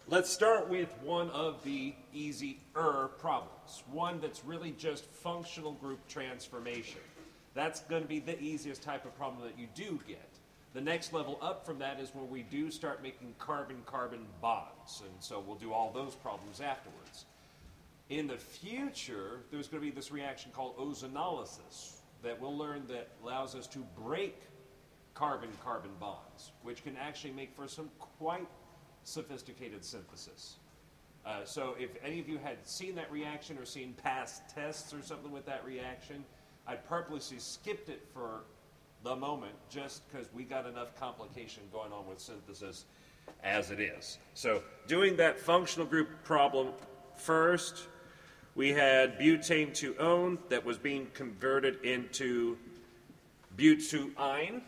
Let's start with one of the easier problems, one that's really just functional group transformation. That's going to be the easiest type of problem that you do get. The next level up from that is when we do start making carbon-carbon bonds, and so we'll do all those problems afterwards. In the future, there's going to be this reaction called ozonolysis that we'll learn that allows us to break carbon-carbon bonds, which can actually make for some quite sophisticated synthesis. So if any of you had seen that reaction or seen past tests or something with that reaction, I purposely skipped it for the moment just because we got enough complication going on with synthesis as it is. So doing that functional group problem first, we had butane 2-one that was being converted into butyne.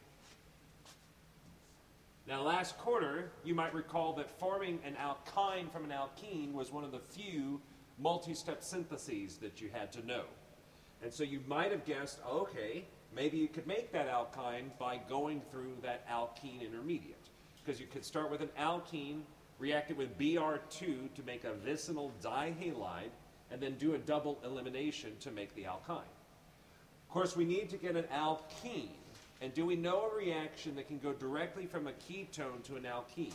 Now, last quarter, you might recall that forming an alkyne from an alkene was one of the few multi-step syntheses that you had to know. And so you might have guessed, okay, maybe you could make that alkyne by going through that alkene intermediate. Because you could start with an alkene, react it with Br2 to make a vicinal dihalide, and then do a double elimination to make the alkyne. Of course, we need to get an alkene. And do we know a reaction that can go directly from a ketone to an alkene?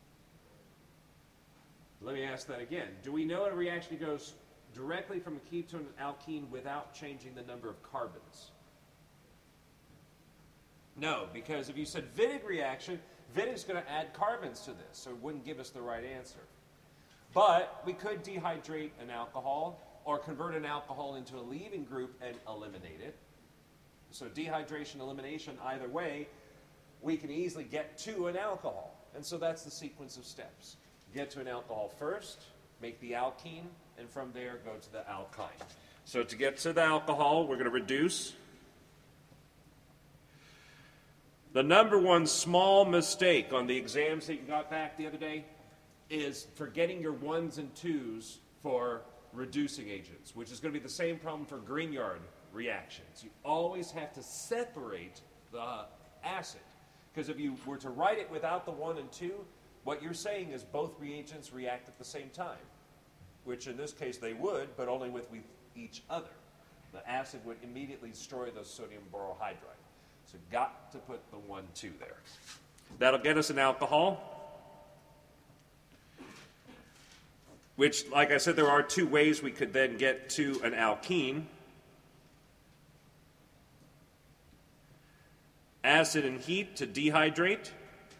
Let me ask that again. Do we know a reaction that goes directly from a ketone to an alkene without changing the number of carbons? No, because if you said Wittig reaction, Wittig is going to add carbons to this, so it wouldn't give us the right answer. But we could dehydrate an alcohol or convert an alcohol into a leaving group and eliminate it. So dehydration, elimination, either way, we can easily get to an alcohol. And so that's the sequence of steps. Get to an alcohol first, make the alkene, and from there go to the alkyne. So to get to the alcohol, we're going to reduce. The number one small mistake on the exams that you got back the other day is forgetting your 1s and 2s for reducing agents, which is going to be the same problem for Grignard reactions. You always have to separate the acid, because if you were to write it without the 1 and 2, what you're saying is both reagents react at the same time, which in this case they would, but only with each other. The acid would immediately destroy the sodium borohydride. So got to put the 1,2 there. That'll get us an alcohol, which, like I said, there are two ways we could then get to an alkene. Acid and heat to dehydrate.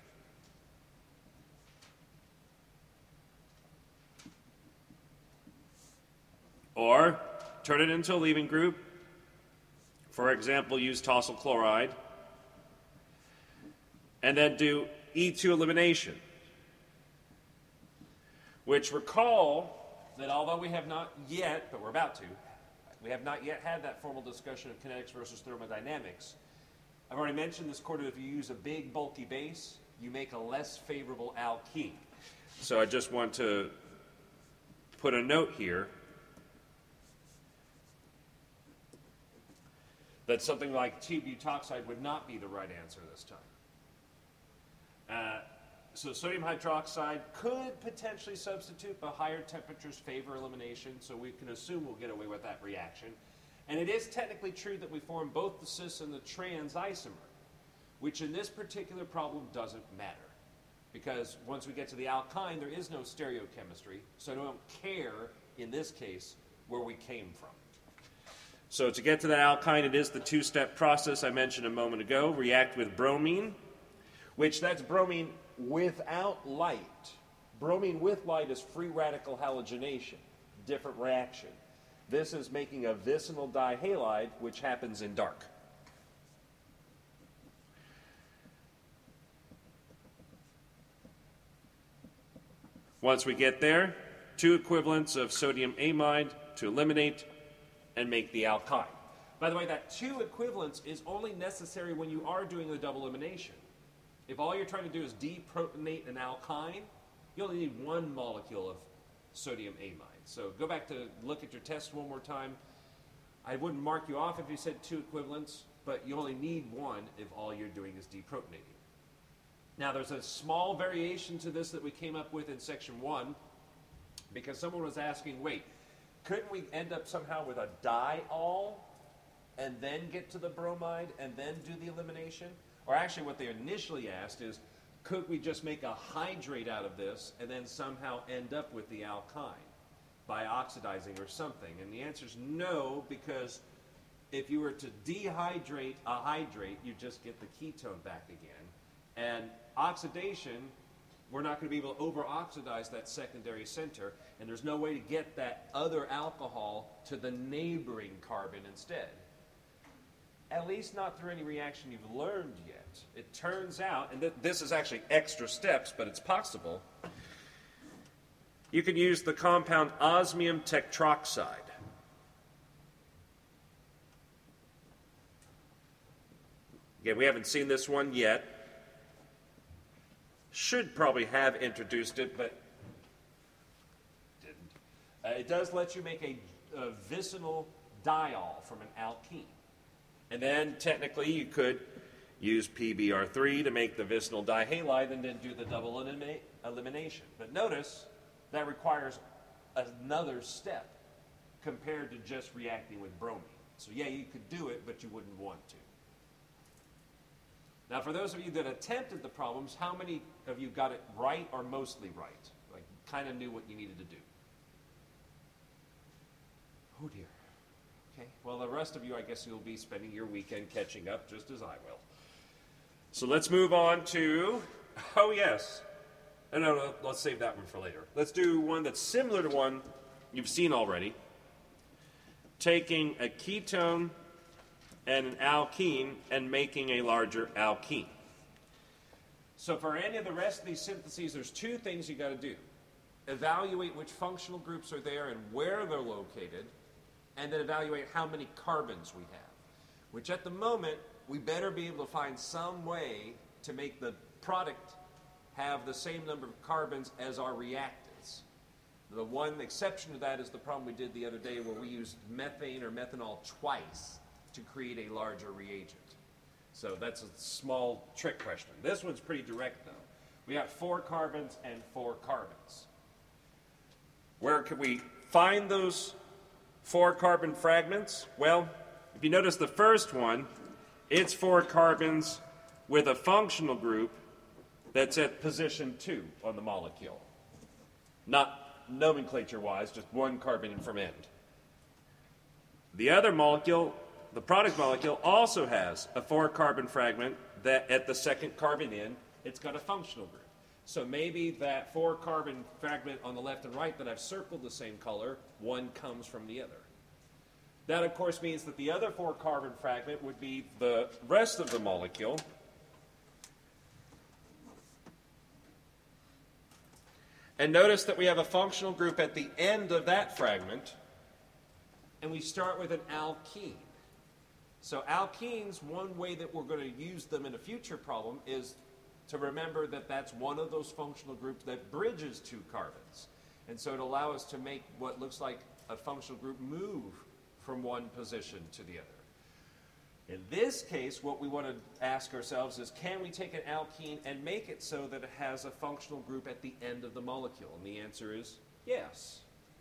Or turn it into a leaving group. For example, use tosyl chloride. And then do E2 elimination. Which, recall that although we have not yet, but we're about to, we have not yet had that formal discussion of kinetics versus thermodynamics. I've already mentioned this quarter, if you use a big, bulky base, you make a less favorable alkene. So I just want to put a note here that something like T-butoxide would not be the right answer this time. So sodium hydroxide could potentially substitute, but higher temperatures favor elimination, so we can assume we'll get away with that reaction. And it is technically true that we form both the cis and the trans isomer, which in this particular problem doesn't matter. Because once we get to the alkyne, there is no stereochemistry, so I don't care, in this case, where we came from. So to get to that alkyne, it is the two-step process I mentioned a moment ago. React with bromine, which that's bromine without light. Bromine with light is free radical halogenation, different reaction. This is making a vicinal dihalide, which happens in dark. Once we get there, 2 equivalents of sodium amide to eliminate and make the alkyne. By the way, that 2 equivalents is only necessary when you are doing the double elimination. If all you're trying to do is deprotonate an alkyne, you only need 1 molecule of sodium amide. So go back to look at your test one more time. I wouldn't mark you off if you said 2 equivalents, but you only need 1 if all you're doing is deprotonating. Now, there's a small variation to this that we came up with in section 1, because someone was asking, wait, couldn't we end up somehow with a diol and then get to the bromide and then do the elimination? Or actually what they initially asked is, could we just make a hydrate out of this and then somehow end up with the alkyne by oxidizing or something? And the answer is no, because if you were to dehydrate a hydrate, you just get the ketone back again. And oxidation, we're not going to be able to over-oxidize that secondary center, and there's no way to get that other alcohol to the neighboring carbon instead. At least not through any reaction you've learned yet. It turns out, and this is actually extra steps, but it's possible, you could use the compound osmium tetroxide. Again, we haven't seen this one yet. Should probably have introduced it, but didn't. It does let you make a vicinal diol from an alkene. And then technically you could use PBr3 to make the vicinal dihalide and then do the double elimination. But notice that requires another step compared to just reacting with bromine. So yeah, you could do it, but you wouldn't want to. Now, for those of you that attempted the problems, how many of you got it right or mostly right? Like, kind of knew what you needed to do? Oh, dear. Okay. Well, the rest of you, I guess you'll be spending your weekend catching up, just as I will. So let's move on to, oh, yes. No, let's save that one for later. Let's do one that's similar to one you've seen already. Taking a ketone and an alkene and making a larger alkene. So for any of the rest of these syntheses, there's two things you got to do. Evaluate which functional groups are there and where they're located, and then evaluate how many carbons we have. Which at the moment, we better be able to find some way to make the product have the same number of carbons as our reactants. The one exception to that is the problem we did the other day where we used methane or methanol twice to create a larger reagent. So that's a small trick question. This one's pretty direct, though. We got 4 carbons and 4 carbons. Where could we find those 4 carbon fragments? Well, if you notice the first one, it's 4 carbons with a functional group that's at position 2 on the molecule. Not nomenclature-wise, just 1 carbon from end. The other molecule, the product molecule, also has a 4 carbon fragment that at the second carbon in, it's got a functional group. So maybe that 4 carbon fragment on the left and right that I've circled the same color, one comes from the other. That, of course, means that the other 4 carbon fragment would be the rest of the molecule. And notice that we have a functional group at the end of that fragment, and we start with an alkene. So alkenes, one way that we're going to use them in a future problem is to remember that that's one of those functional groups that bridges 2 carbons. And so it allows us to make what looks like a functional group move from one position to the other. In this case, what we want to ask ourselves is, can we take an alkene and make it so that it has a functional group at the end of the molecule? And the answer is yes.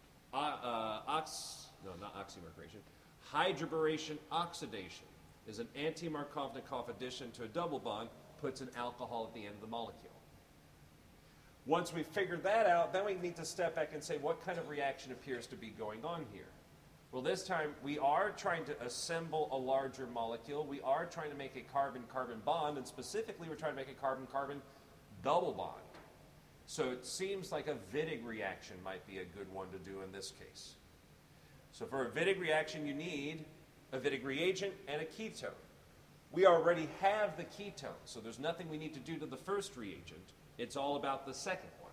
Hydroboration oxidation is an anti-Markovnikov addition to a double bond, puts an alcohol at the end of the molecule. Once we've figured that out, then we need to step back and say, what kind of reaction appears to be going on here? Well, this time we are trying to assemble a larger molecule. We are trying to make a carbon-carbon bond, and specifically we're trying to make a carbon-carbon double bond. So it seems like a Wittig reaction might be a good one to do in this case. So for a Wittig reaction, you need a Wittig reagent and a ketone. We already have the ketone, so there's nothing we need to do to the first reagent. It's all about the second one.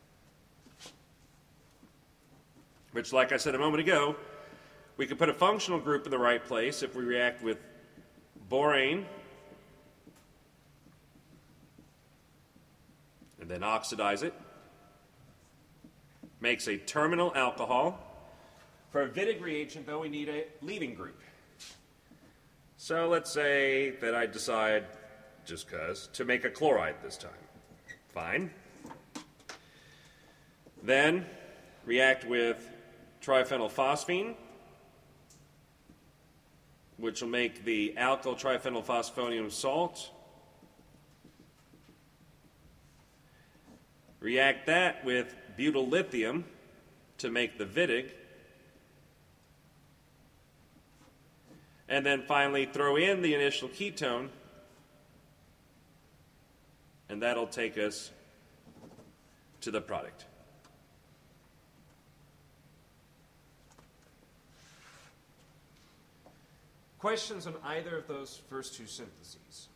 Which, like I said a moment ago, we could put a functional group in the right place if we react with borane and then oxidize it. Makes a terminal alcohol. For a Wittig reagent, though, we need a leaving group. So let's say that I decide, just because, to make a chloride this time. Fine. Then react with triphenylphosphine, which will make the alkyl triphenylphosphonium salt. React that with butyl lithium to make the Wittig. And then finally throw in the initial ketone, and that'll take us to the product. Questions on either of those first two syntheses?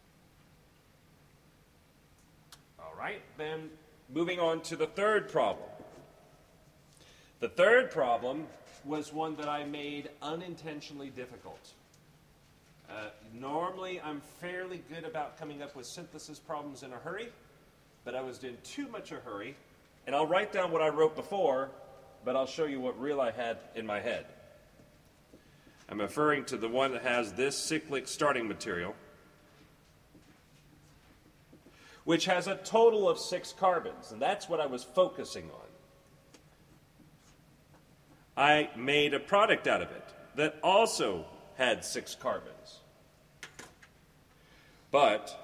All right, then moving on to the third problem. The third problem was one that I made unintentionally difficult. Normally, I'm fairly good about coming up with synthesis problems in a hurry, but I was in too much a hurry, and I'll write down what I wrote before, but I'll show you what real I had in my head. I'm referring to the one that has this cyclic starting material, which has a total of 6 carbons, and that's what I was focusing on. I made a product out of it that also had 6 carbons. But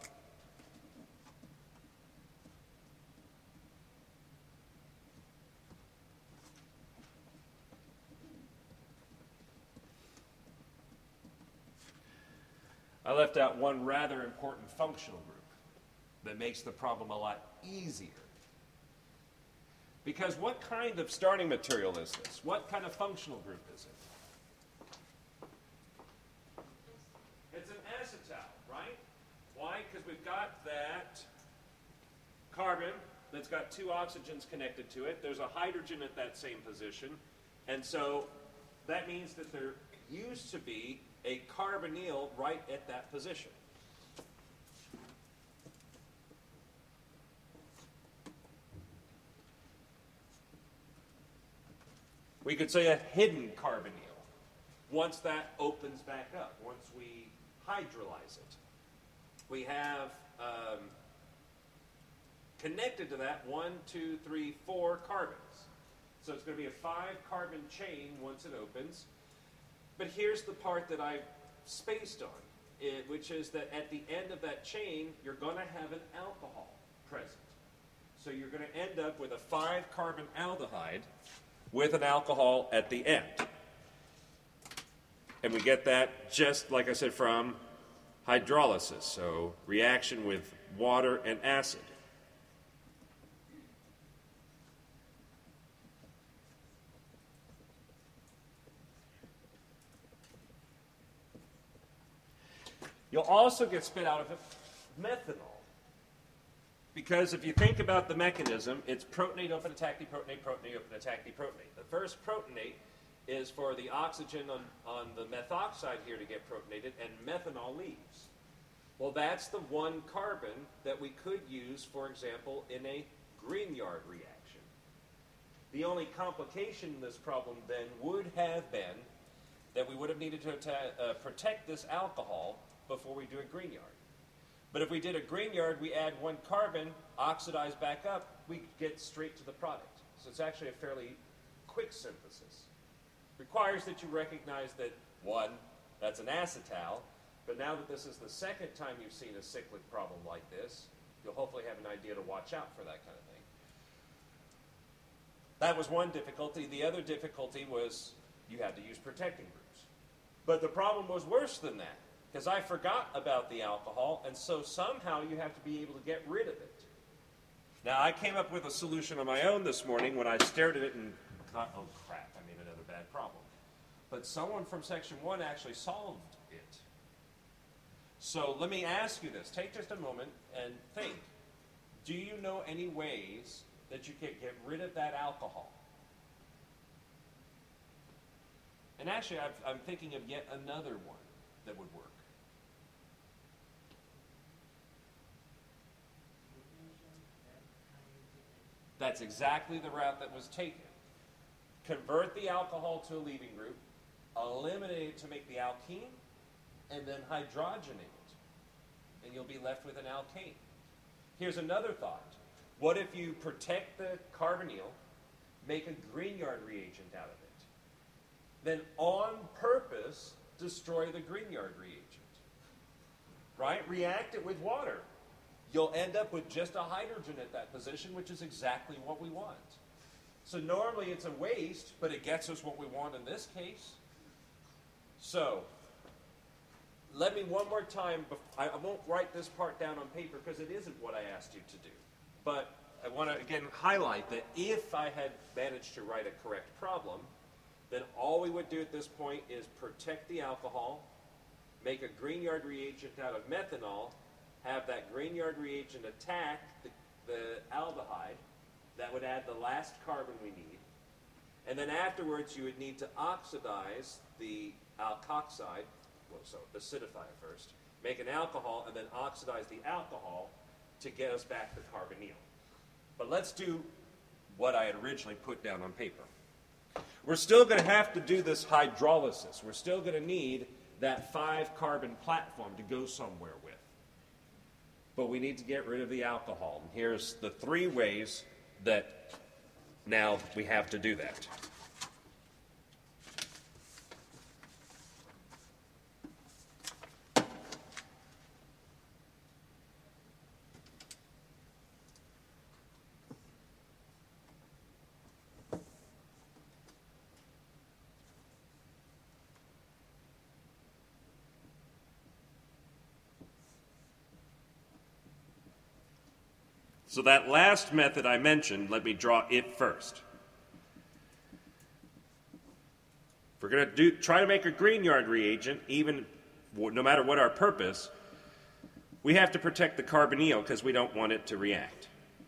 I left out one rather important functional group that makes the problem a lot easier. Because what kind of starting material is this? What kind of functional group is it? It's an acetal, right? Why? Because we've got that carbon that's got 2 oxygens connected to it. There's a hydrogen at that same position. And so that means that there used to be a carbonyl right at that position. We could say a hidden carbonyl once that opens back up, once we hydrolyze it. We have connected to that 1, 2, 3, 4 carbons. So it's going to be a 5-carbon chain once it opens. But here's the part that I've spaced on, which is that at the end of that chain, you're going to have an alcohol present. So you're going to end up with a 5-carbon aldehyde with an alcohol at the end. And we get that, just like I said, from hydrolysis, so reaction with water and acid. You'll also get spit out of it methanol. Because if you think about the mechanism, it's protonate, open attack, deprotonate, protonate, open attack, deprotonate. The first protonate is for the oxygen on the methoxide here to get protonated, and methanol leaves. Well, that's the 1 carbon that we could use, for example, in a Grignard reaction. The only complication in this problem then would have been that we would have needed to protect this alcohol before we do a Grignard. But if we did a Grignard, we add 1 carbon, oxidize back up, we get straight to the product. So it's actually a fairly quick synthesis. Requires that you recognize that, 1, that's an acetal, but now that this is the second time you've seen a cyclic problem like this, you'll hopefully have an idea to watch out for that kind of thing. That was one difficulty. The other difficulty was you had to use protecting groups. But the problem was worse than that, because I forgot about the alcohol, and so somehow you have to be able to get rid of it. Now, I came up with a solution on my own this morning when I stared at it and thought, oh crap, I made another bad problem. But someone from Section 1 actually solved it. So let me ask you this. Take just a moment and think. Do you know any ways that you can get rid of that alcohol? And actually, I'm thinking of yet another one that would work. That's exactly the route that was taken. Convert the alcohol to a leaving group, eliminate it to make the alkene, and then hydrogenate it. And you'll be left with an alkane. Here's another thought. What if you protect the carbonyl, make a Grignard reagent out of it, then on purpose destroy the Grignard reagent? Right? React it with water. You'll end up with just a hydrogen at that position, which is exactly what we want. So normally it's a waste, but it gets us what we want in this case. So, let me one more time, I won't write this part down on paper because it isn't what I asked you to do. But I want to again highlight that if I had managed to write a correct problem, then all we would do at this point is protect the alcohol, make a Grignard reagent out of methanol, have that Grignard reagent attack the aldehyde. That would add the last carbon we need. And then afterwards you would need to oxidize the alkoxide, so acidify it first, make an alcohol, and then oxidize the alcohol to get us back the carbonyl. But let's do what I had originally put down on paper. We're still going to have to do this hydrolysis. We're still going to need that 5-carbon platform to go somewhere with. But we need to get rid of the alcohol. And here's the 3 ways that now we have to do that. So that last method I mentioned, let me draw it first. If we're going to try to make a Grignard reagent, even no matter what our purpose, we have to protect the carbonyl because we don't want it to react.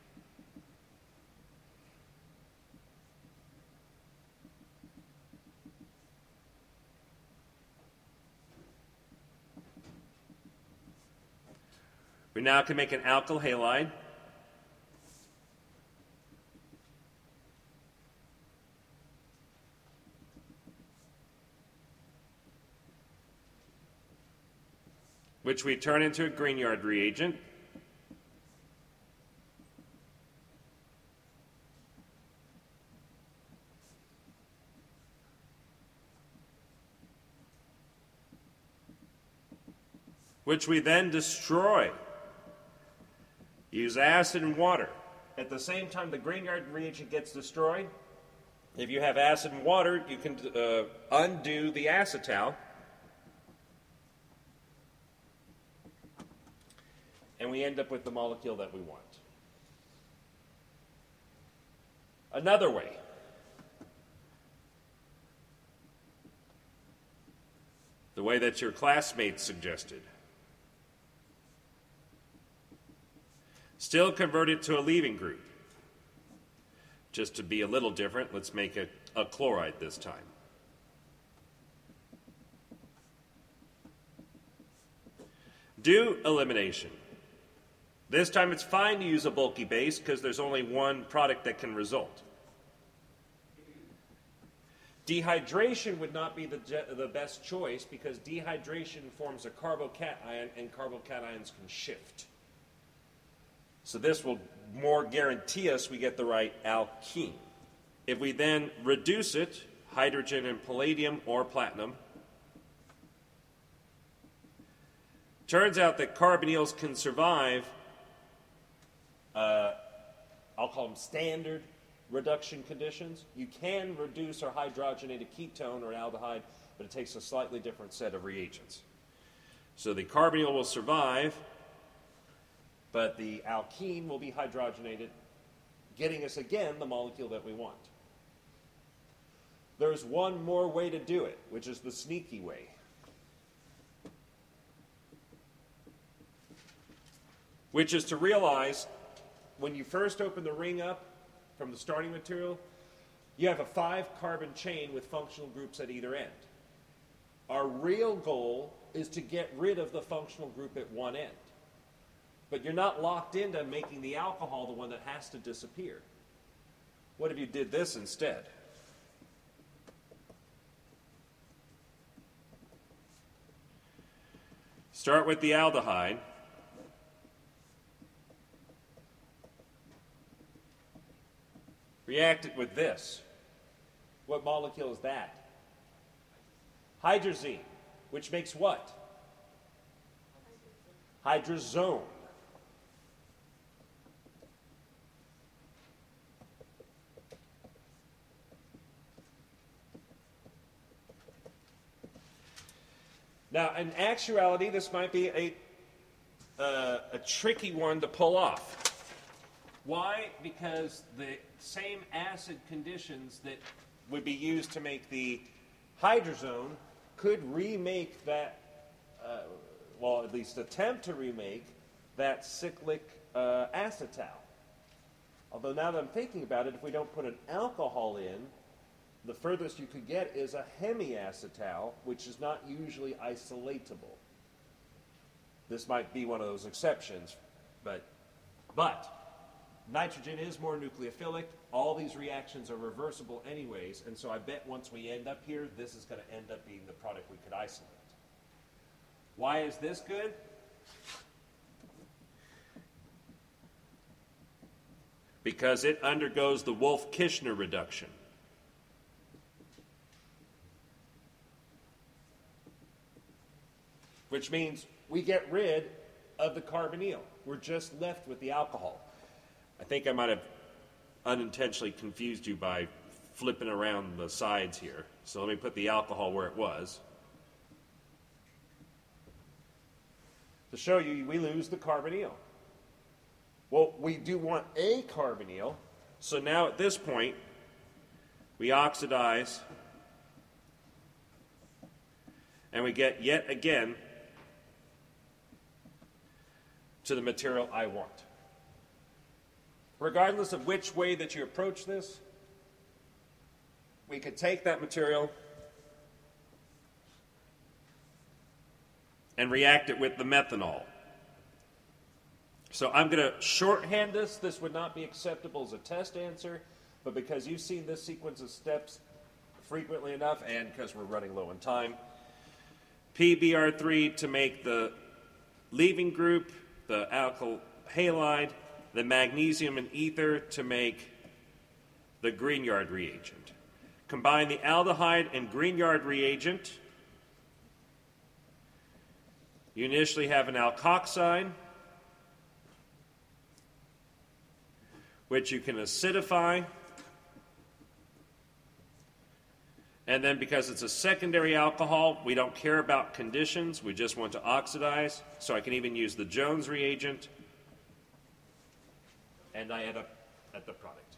We now can make an alkyl halide. Which we turn into a Grignard reagent. Which we then destroy. Use acid and water. At the same time the Grignard reagent gets destroyed, if you have acid and water, you can undo the acetal. And we end up with the molecule that we want. Another way. The way that your classmates suggested. Still convert it to a leaving group. Just to be a little different, let's make a chloride this time. Do elimination. This time it's fine to use a bulky base because there's only one product that can result. Dehydration would not be the best choice because dehydration forms a carbocation and carbocations can shift. So this will more guarantee us we get the right alkene. If we then reduce it, hydrogen and palladium or platinum, turns out that carbonyls can survive I'll call them standard reduction conditions. You can reduce or hydrogenate a ketone or an aldehyde, but it takes a slightly different set of reagents. So the carbonyl will survive, but the alkene will be hydrogenated, getting us again the molecule that we want. There's one more way to do it, which is the sneaky way. Which is to realize when you first open the ring up from the starting material, you have a 5-carbon chain with functional groups at either end. Our real goal is to get rid of the functional group at one end. But you're not locked into making the alcohol the one that has to disappear. What if you did this instead? Start with the aldehyde. React it with this. What molecule is that? Hydrazine, which makes what? Hydrazone. Now, in actuality, this might be a tricky one to pull off. Why? Because the same acid conditions that would be used to make the hydrazone could remake that, well, at least attempt to remake that cyclic acetal. Although now that I'm thinking about it, if we don't put an alcohol in, the furthest you could get is a hemiacetal, which is not usually isolatable. This might be one of those exceptions, but nitrogen is more nucleophilic. All these reactions are reversible anyways, and so I bet once we end up here, this is going to end up being the product we could isolate. Why is this good? Because it undergoes the Wolff-Kishner reduction. Which means we get rid of the carbonyl. We're just left with the alcohol. I think I might have unintentionally confused you by flipping around the sides here. So let me put the alcohol where it was. To show you, we lose the carbonyl. Well, we do want a carbonyl. So now at this point, we oxidize. And we get yet again to the material I want. Regardless of which way that you approach this, we could take that material and react it with the methanol. So I'm going to shorthand this. This would not be acceptable as a test answer, but because you've seen this sequence of steps frequently enough, and because we're running low on time, PBr3 to make the leaving group, the alkyl halide, the magnesium and ether to make the Grignard reagent. Combine the aldehyde and Grignard reagent. You initially have an alkoxide, which you can acidify. And then because it's a secondary alcohol, we don't care about conditions. We just want to oxidize. So I can even use the Jones reagent. And I end up at the product.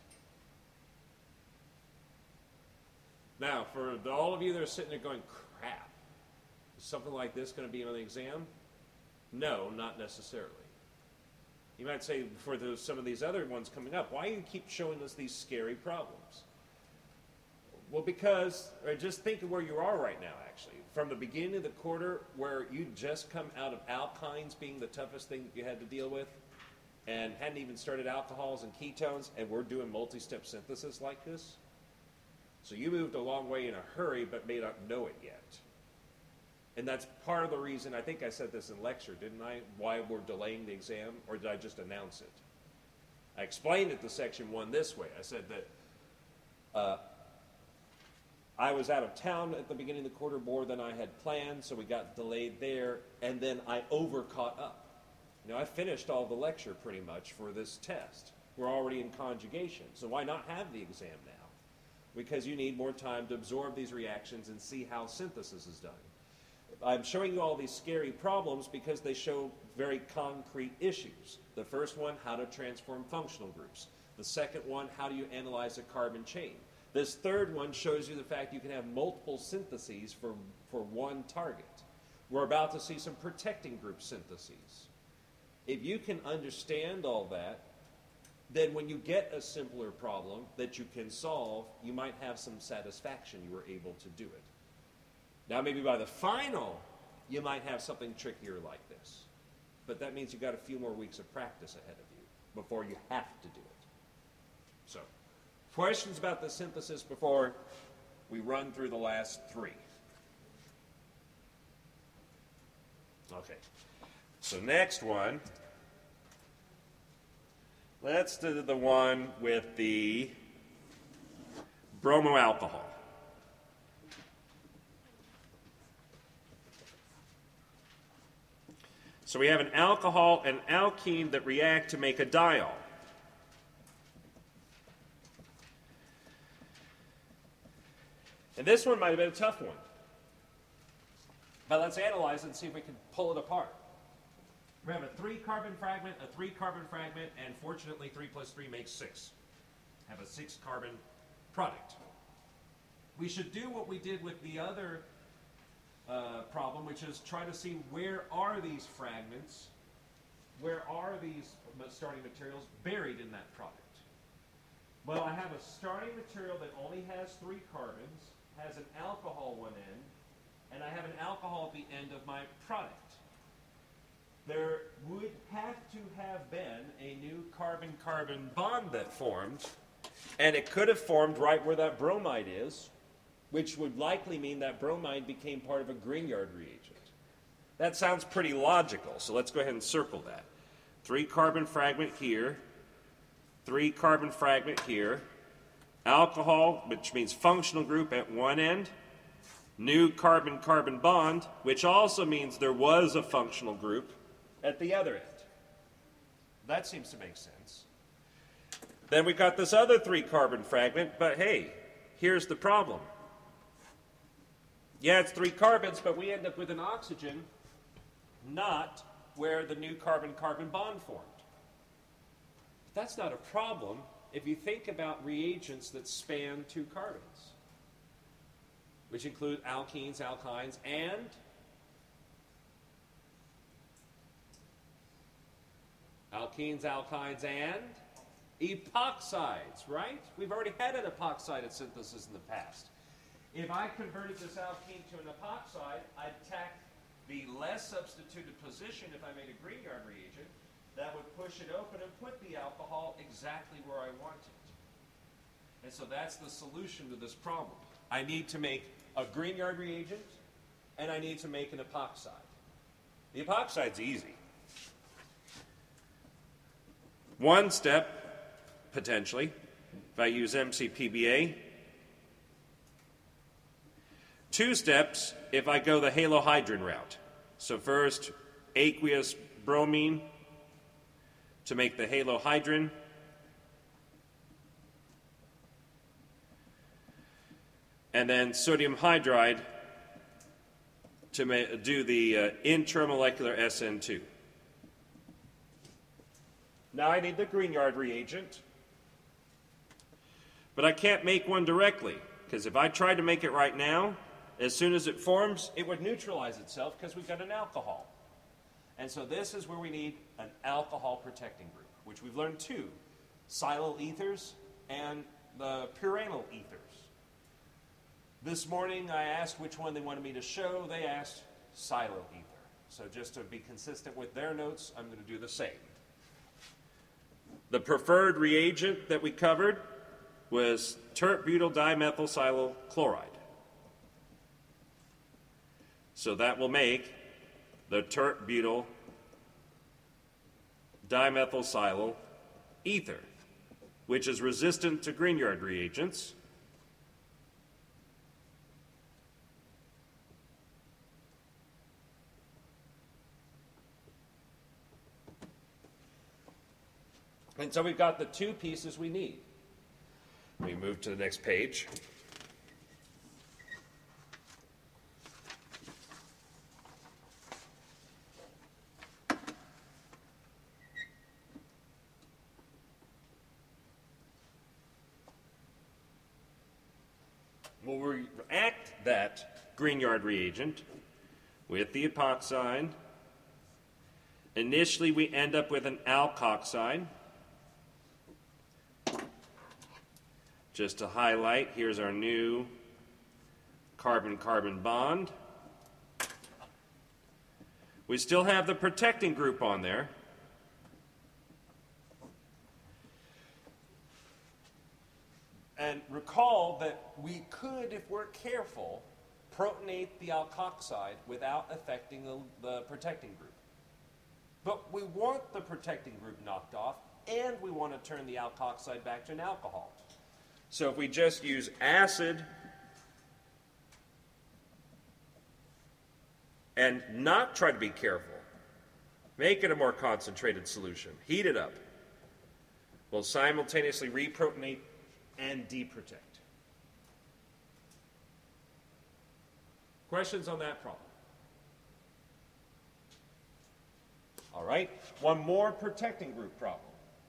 Now, for all of you that are sitting there going, crap, is something like this going to be on the exam? No, not necessarily. You might say, for some of these other ones coming up, why do you keep showing us these scary problems? Well, because, or just think of where you are right now, actually. From the beginning of the quarter, where you just come out of alkynes being the toughest thing that you had to deal with, and hadn't even started alcohols and ketones, and we're doing multi-step synthesis like this. So you moved a long way in a hurry, but may not know it yet. And that's part of the reason, I think I said this in lecture, didn't I? Why we're delaying the exam, or did I just announce it? I explained it to section 1 this way. I said that I was out of town at the beginning of the quarter more than I had planned, so we got delayed there, and then I over-caught up. You know, I finished all the lecture pretty much for this test. We're already in conjugation, so why not have the exam now? Because you need more time to absorb these reactions and see how synthesis is done. I'm showing you all these scary problems because they show very concrete issues. The first one, how to transform functional groups. The second one, how do you analyze a carbon chain? This third one shows you the fact you can have multiple syntheses for one target. We're about to see some protecting group syntheses. If you can understand all that, then when you get a simpler problem that you can solve, you might have some satisfaction you were able to do it. Now maybe by the final, you might have something trickier like this. But that means you've got a few more weeks of practice ahead of you before you have to do it. So, questions about the synthesis before we run through the last 3? Okay. So next one, let's do the one with the bromoalcohol. So we have an alcohol and alkene that react to make a diol. And this one might have been a tough one. But let's analyze it and see if we can pull it apart. We have a 3-carbon fragment, a 3-carbon fragment, and fortunately 3 plus 3 makes 6. Have a 6-carbon product. We should do what we did with the other problem, which is try to see where are these fragments, where are these starting materials buried in that product. Well, I have a starting material that only has 3 carbons, has an alcohol one end, and I have an alcohol at the end of my product. There would have to have been a new carbon-carbon bond that formed, and it could have formed right where that bromide is, which would likely mean that bromide became part of a Grignard reagent. That sounds pretty logical, so let's go ahead and circle that. 3-carbon fragment here, 3-carbon fragment here, alcohol, which means functional group at one end, new carbon-carbon bond, which also means there was a functional group at the other end. That seems to make sense. Then we got this other 3-carbon fragment, but hey, here's the problem. Yeah, it's 3 carbons, but we end up with an oxygen not where the new carbon-carbon bond formed. But that's not a problem if you think about reagents that span 2 carbons, which include alkenes, alkynes, and alkenes, alkynes, and epoxides, right? We've already had an epoxide at synthesis in the past. If I converted this alkene to an epoxide, I'd tack the less substituted position if I made a Grignard reagent. That would push it open and put the alcohol exactly where I want it. And so that's the solution to this problem. I need to make a Grignard reagent, and I need to make an epoxide. The epoxide's easy. One step, potentially, if I use MCPBA. 2 steps if I go the halohydrin route. So first, aqueous bromine to make the halohydrin. And then sodium hydride to do the intramolecular SN2. Now I need the Grignard reagent, but I can't make one directly, because if I tried to make it right now, as soon as it forms, it would neutralize itself because we've got an alcohol. And so this is where we need an alcohol protecting group, which we've learned 2, silyl ethers and the puranyl ethers. This morning I asked which one they wanted me to show. They asked silyl ether. So just to be consistent with their notes, I'm going to do the same. The preferred reagent that we covered was tert-butyl dimethylsilyl chloride. So that will make the tert-butyl dimethylsilyl ether, which is resistant to Grignard reagents. And so we've got the 2 pieces we need. We move to the next page. We'll react that Grignard reagent with the epoxide. Initially, we end up with an alkoxide. Just to highlight, here's our new carbon-carbon bond. We still have the protecting group on there. And recall that we could, if we're careful, protonate the alkoxide without affecting the protecting group. But we want the protecting group knocked off, and we want to turn the alkoxide back to an alcohol. So if we just use acid and not try to be careful, make it a more concentrated solution, heat it up, we'll simultaneously reprotonate and deprotect. Questions on that problem? All right, one more protecting group problem.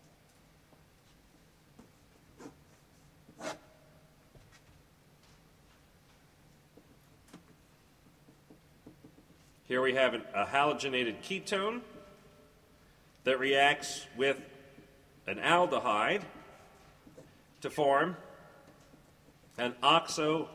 Here we have a halogenated ketone that reacts with an aldehyde to form an oxoaldehyde.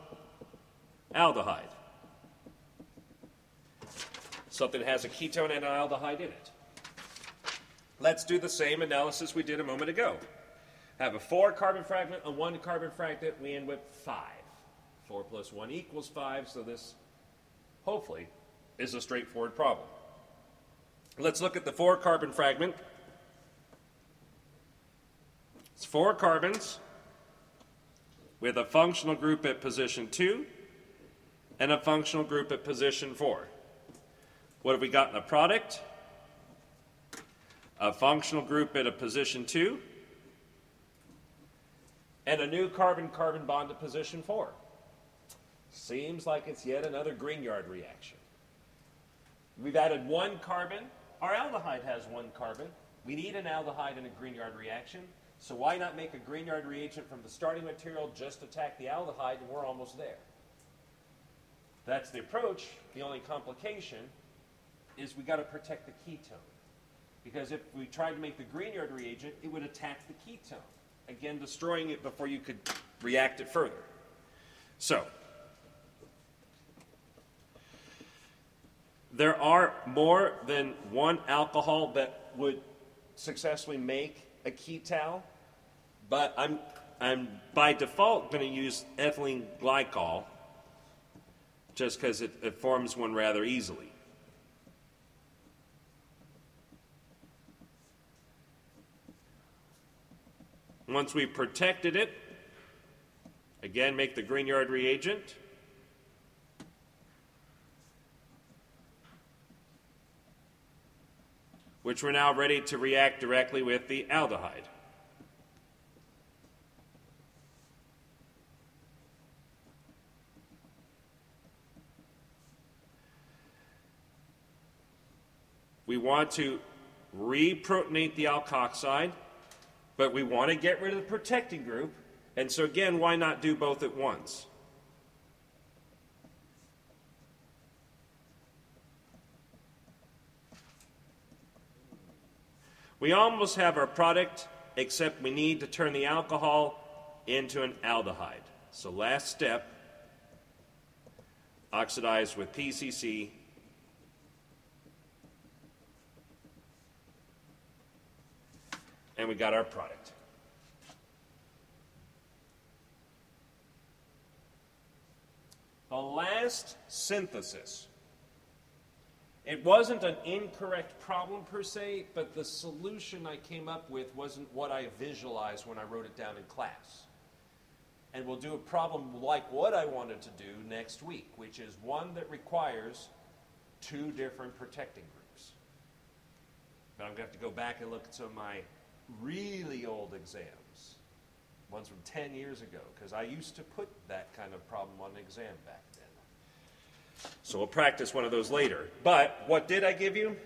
Something that has a ketone and an aldehyde in it. Let's do the same analysis we did a moment ago. Have a 4-carbon fragment, a 1-carbon fragment, we end with 5. 4 plus 1 equals 5, so this, hopefully, is a straightforward problem. Let's look at the 4-carbon fragment. It's 4 carbons with a functional group at position 2 and a functional group at position 4. What have we got in the product? A functional group at a position 2 and a new carbon-carbon bond at position 4. Seems like it's yet another Grignard reaction. We've added 1 carbon. Our aldehyde has 1 carbon. We need an aldehyde in a Grignard reaction, so why not make a Grignard reagent from the starting material, just attack the aldehyde, and we're almost there. That's the approach. The only complication is we got to protect the ketone. Because if we tried to make the Grignard reagent, it would attack the ketone, again destroying it before you could react it further. So, there are more than one alcohol that would successfully make a ketal, but I'm by default going to use ethylene glycol just because it forms one rather easily. Once we've protected it, again make the Grignard reagent. Which we're now ready to react directly with the aldehyde. We want to reprotonate the alkoxide, but we want to get rid of the protecting group, and so again, why not do both at once? We almost have our product, except we need to turn the alcohol into an aldehyde. So last step, oxidize with PCC. And we got our product. The last synthesis. It wasn't an incorrect problem per se, but the solution I came up with wasn't what I visualized when I wrote it down in class. And we'll do a problem like what I wanted to do next week, which is one that requires 2 different protecting groups. But I'm going to have to go back and look at some of my really old exams, ones from 10 years ago, because I used to put that kind of problem on an exam back then. So we'll practice one of those later. But what did I give you?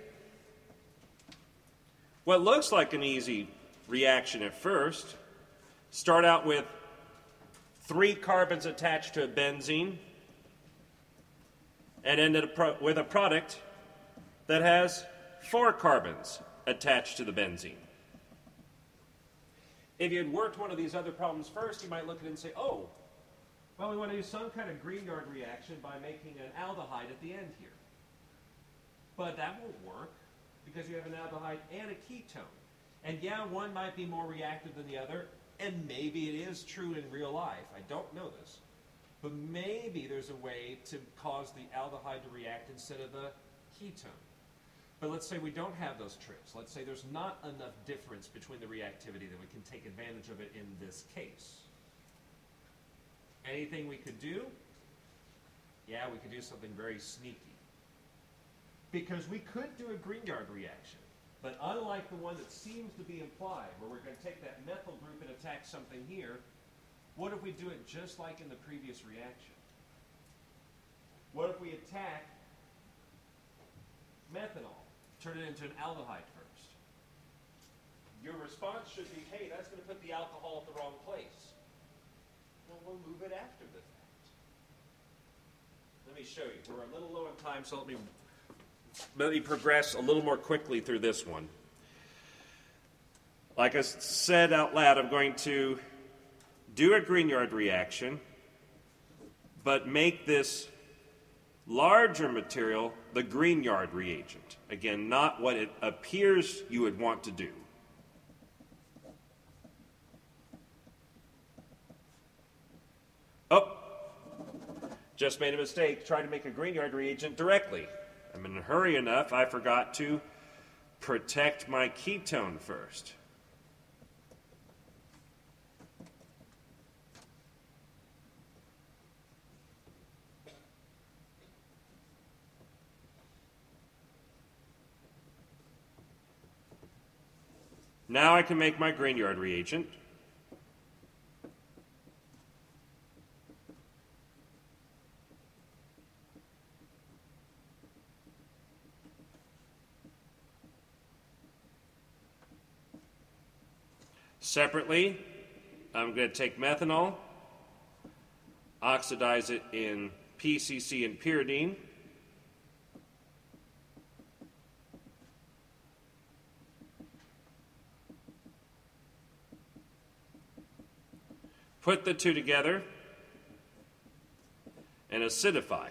What looks like an easy reaction at first. Start out with 3 carbons attached to a benzene and end up with a product that has 4 carbons attached to the benzene. If you had worked one of these other problems first, you might look at it and say, oh, well, we want to do some kind of Grignard reaction by making an aldehyde at the end here. But that won't work because you have an aldehyde and a ketone. And yeah, one might be more reactive than the other, and maybe it is true in real life. I don't know this. But maybe there's a way to cause the aldehyde to react instead of the ketone. But let's say we don't have those tricks. Let's say there's not enough difference between the reactivity that we can take advantage of it in this case. Anything we could do? Yeah, we could do something very sneaky. Because we could do a Grignard reaction. But unlike the one that seems to be implied, where we're going to take that methyl group and attack something here, what if we do it just like in the previous reaction? What if we attack methanol, turn it into an aldehyde first? Your response should be, hey, that's going to put the alcohol at the wrong place. Well, we'll move it after the fact. Let me show you. We're a little low on time, so let me progress a little more quickly through this one. Like I said out loud, I'm going to do a Grignard reaction, but make this larger material the Grignard reagent. Again, not what it appears you would want to do. Oh, just made a mistake. Tried to make a Grignard reagent directly. I'm in a hurry enough, I forgot to protect my ketone first. Now I can make my Grignard reagent. Separately, I'm going to take methanol, oxidize it in PCC and pyridine, put the two together, and acidify.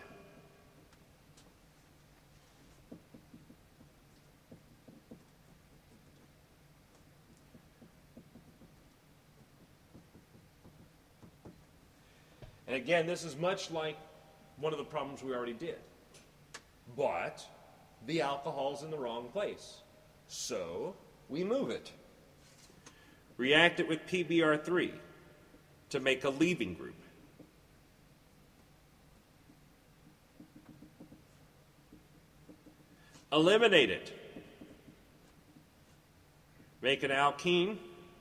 And again, this is much like one of the problems we already did. But the alcohol's in the wrong place. So we move it. React it with PBr3 to make a leaving group. Eliminate it. Make an alkene.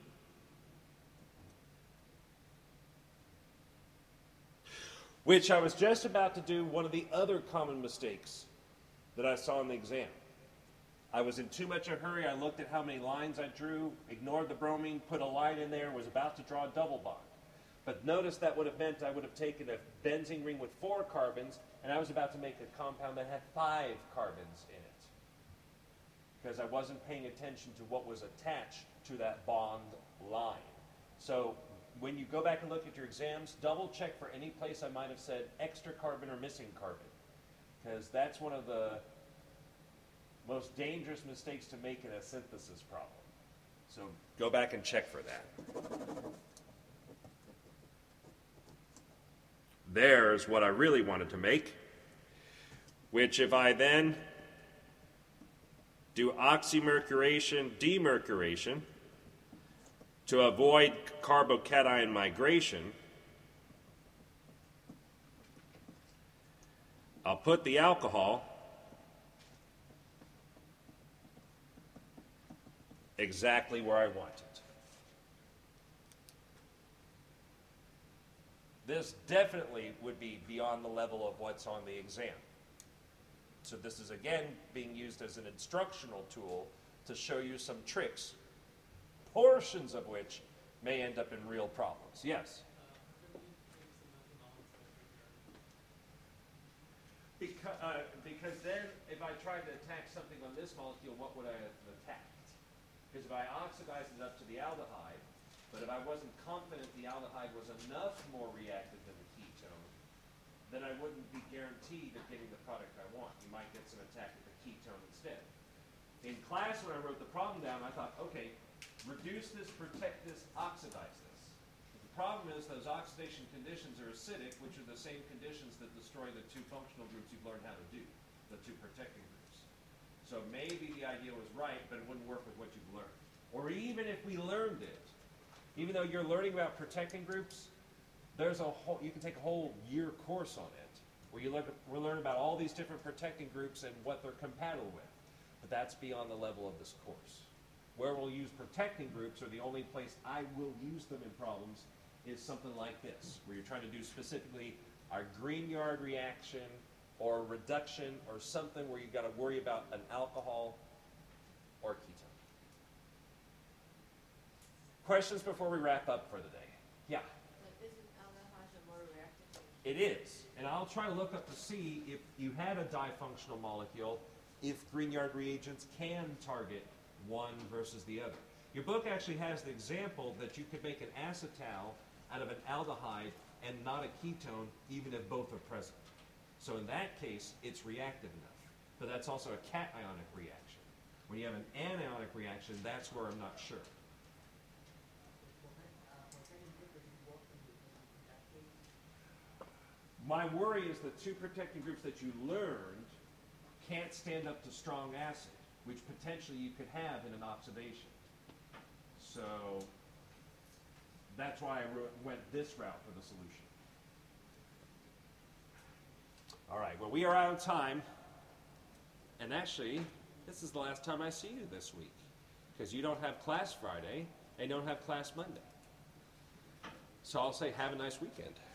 Which I was just about to do one of the other common mistakes that I saw in the exam. I was in too much of a hurry. I looked at how many lines I drew, ignored the bromine, put a line in there, was about to draw a double bond. But notice that would have meant I would have taken a benzene ring with 4 carbons, and I was about to make a compound that had 5 carbons in it. Because I wasn't paying attention to what was attached to that bond line. So when you go back and look at your exams, double check for any place I might have said extra carbon or missing carbon. Because that's one of the most dangerous mistakes to make in a synthesis problem. So go back and check for that. There's what I really wanted to make, which if I then do oxymercuration, demercuration, to avoid carbocation migration, I'll put the alcohol exactly where I want it. This definitely would be beyond the level of what's on the exam. So this is again being used as an instructional tool to show you some tricks, portions of which may end up in real problems. Yes? Because then if I tried to attack something on this molecule, what would I have attacked? Because if I oxidized it up to the aldehyde, but if I wasn't confident the aldehyde was enough more reactive than the ketone, then I wouldn't be guaranteed of getting the product I want. You might get some attack at the ketone instead. In class, when I wrote the problem down, I thought, okay, reduce this, protect this, oxidize this. But the problem is those oxidation conditions are acidic, which are the same conditions that destroy the 2 functional groups you've learned how to do, the 2 protecting groups. So maybe the idea was right, but it wouldn't work with what you've learned. Or even if we learned it, even though you're learning about protecting groups, There's a whole, you can take a whole year course on it, where you we'll learn about all these different protecting groups and what they're compatible with. But that's beyond the level of this course. Where we'll use protecting groups, or the only place I will use them in problems, is something like this, where you're trying to do specifically a Grignard reaction or reduction or something where you've got to worry about an alcohol or ketone. Questions before we wrap up for the day? Yeah? But isn't aldehyde a more reactive? It is. And I'll try to look up to see if you had a difunctional molecule, if Grignard reagents can target one versus the other. Your book actually has the example that you could make an acetal out of an aldehyde and not a ketone, even if both are present. So in that case, it's reactive enough. But that's also a cationic reaction. When you have an anionic reaction, that's where I'm not sure. My worry is the two protecting groups that you learned can't stand up to strong acid, which potentially you could have in an oxidation. So that's why I went this route for the solution. All right, well, we are out of time. And actually, this is the last time I see you this week, because you don't have class Friday and you don't have class Monday. So I'll say have a nice weekend.